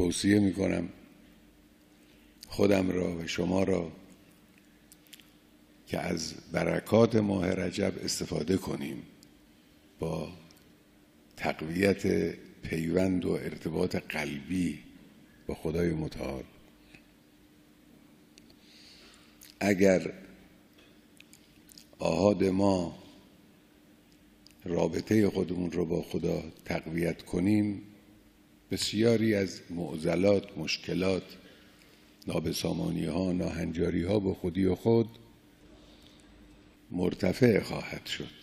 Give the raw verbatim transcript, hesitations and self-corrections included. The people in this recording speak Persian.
توصیه میکنم خودم را و شما را که از برکات ماه رجب استفاده کنیم با تقویت پیوند و ارتباط قلبی با خدای متعال. اگر آحاد ما رابطه خودمون رو با خدا تقویت کنیم، بسیاری از معضلات، مشکلات، نابسامانی ها، ناهنجاری ها با خودی و خود مرتفع خواهد شد.